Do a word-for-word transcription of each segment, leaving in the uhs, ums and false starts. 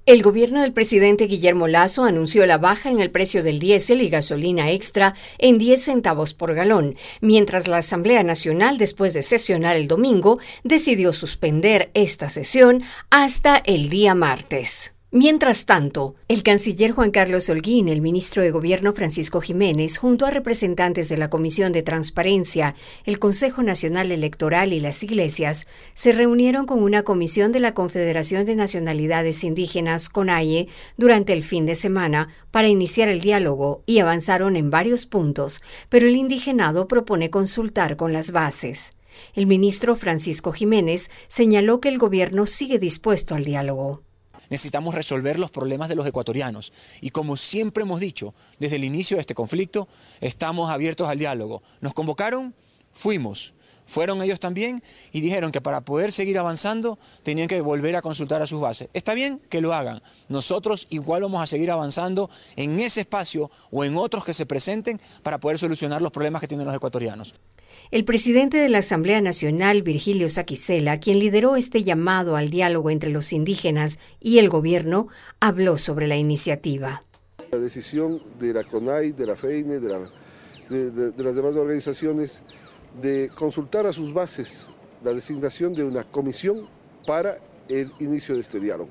El gobierno del presidente Guillermo Lasso anunció la baja en el precio del diésel y gasolina extra en diez centavos por galón, mientras la Asamblea Nacional, después de sesionar el domingo, decidió suspender esta sesión hasta el día martes. Mientras tanto, el canciller Juan Carlos Holguín, el ministro de Gobierno Francisco Jiménez, junto a representantes de la Comisión de Transparencia, el Consejo Nacional Electoral y las iglesias, se reunieron con una comisión de la Confederación de Nacionalidades Indígenas, CONAIE, durante el fin de semana para iniciar el diálogo y avanzaron en varios puntos, pero el indigenado propone consultar con las bases. El ministro Francisco Jiménez señaló que el gobierno sigue dispuesto al diálogo. Necesitamos resolver los problemas de los ecuatorianos y, como siempre hemos dicho desde el inicio de este conflicto, estamos abiertos al diálogo. Nos convocaron, fuimos. Fueron ellos también y dijeron que para poder seguir avanzando tenían que volver a consultar a sus bases. Está bien que lo hagan. Nosotros igual vamos a seguir avanzando en ese espacio o en otros que se presenten para poder solucionar los problemas que tienen los ecuatorianos. El presidente de la Asamblea Nacional, Virgilio Saquicela, quien lideró este llamado al diálogo entre los indígenas y el gobierno, habló sobre la iniciativa. La decisión de la CONAIE, de la FEINE, de, la, de, de, de las demás organizaciones, de consultar a sus bases la designación de una comisión para el inicio de este diálogo.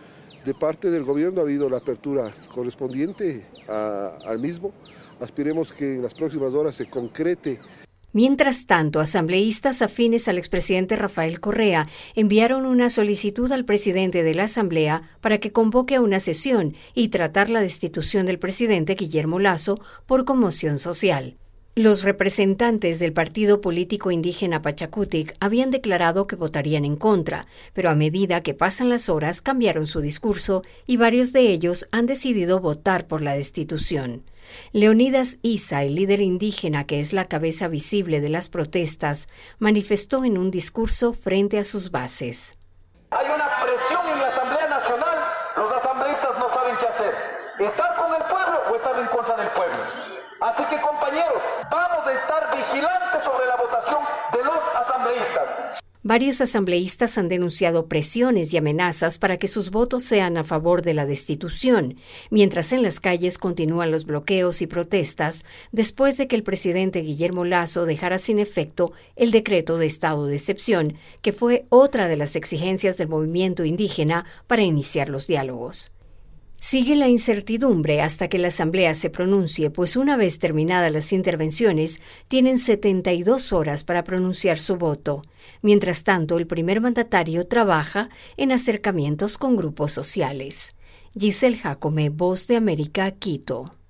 De parte del gobierno ha habido la apertura correspondiente a, al mismo. Aspiremos que en las próximas horas se concrete. Mientras tanto, asambleístas afines al expresidente Rafael Correa enviaron una solicitud al presidente de la Asamblea para que convoque a una sesión y tratar la destitución del presidente Guillermo Lasso por conmoción social. Los representantes del partido político indígena Pachakutik habían declarado que votarían en contra, pero a medida que pasan las horas cambiaron su discurso y varios de ellos han decidido votar por la destitución. Leonidas Isa, el líder indígena que es la cabeza visible de las protestas, manifestó en un discurso frente a sus bases. Hay una presión en la Asamblea Nacional, los asambleístas no saben qué hacer, estar con el pueblo o estar en contra del pueblo. Así que, compañeros, vamos a estar vigilantes sobre la votación de los asambleístas. Varios asambleístas han denunciado presiones y amenazas para que sus votos sean a favor de la destitución, mientras en las calles continúan los bloqueos y protestas después de que el presidente Guillermo Lasso dejara sin efecto el decreto de estado de excepción, que fue otra de las exigencias del movimiento indígena para iniciar los diálogos. Sigue la incertidumbre hasta que la Asamblea se pronuncie, pues una vez terminadas las intervenciones, tienen setenta y dos horas para pronunciar su voto. Mientras tanto, el primer mandatario trabaja en acercamientos con grupos sociales. Giselle Jacome, Voz de América, Quito.